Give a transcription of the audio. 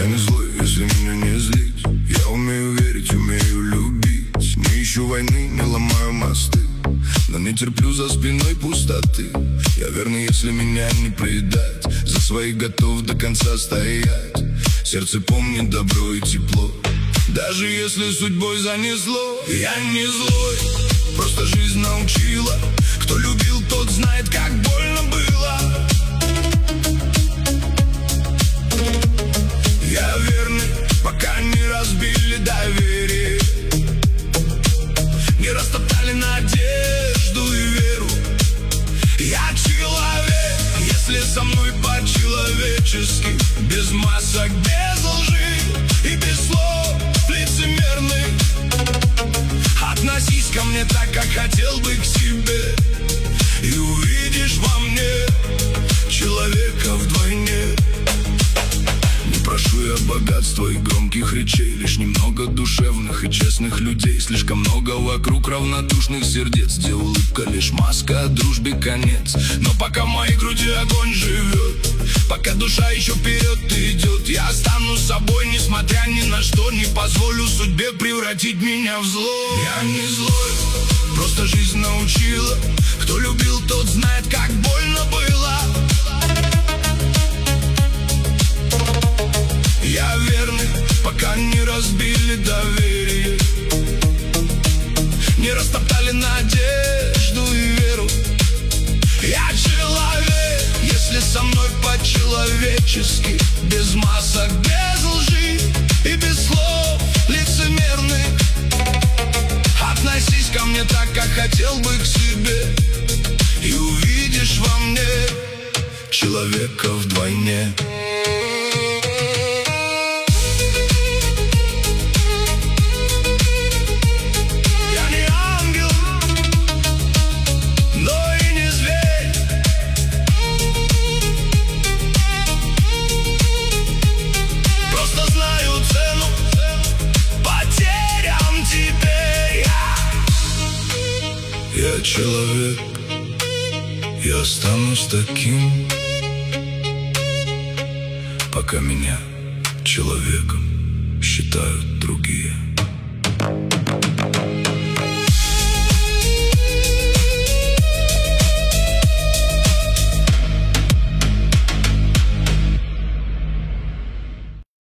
не злой, если меня не злить. Я умею верить, умею любить. Не ищу войны, не ломаю мосты, но не терплю за спиной пустоты. Я верный, если меня не предать. За своих готов до конца стоять. Сердце помнит добро и тепло, даже если судьбой занесло. Я не злой, просто жизнь научила. Кто любил, тот знает, как больно было. Я верный, пока не разбили доверие, не растоптали надежду и веру. Я человек, если со мной по-человечески, без масок, без лжи и без слов лицемерных. Относись ко мне так, как хотел бы к себе, и увидишь во мне человека вдвойне. Не прошу я богатства и громких речей, лишь немного душевных и честных людей. Слишком много вокруг равнодушных сердец, где улыбка лишь маска, а дружбе конец. Но пока в моей груди огонь живет, пока душа еще вперед идет, я останусь собой, несмотря ни на что. Не позволю судьбе превратить меня в зло. Я не злой, просто жизнь научила. Кто любил, тот знает, как больно было. Я верный, пока не разбили доверие, не растоптали надежду и веру. Я человек, если со мной по-человечески, без масок, без лжи и без слов лицемерных. Относись ко мне так, как хотел бы к себе, и увидишь во мне человека вдвойне. Я человек, я останусь таким, пока меня человеком считают другие.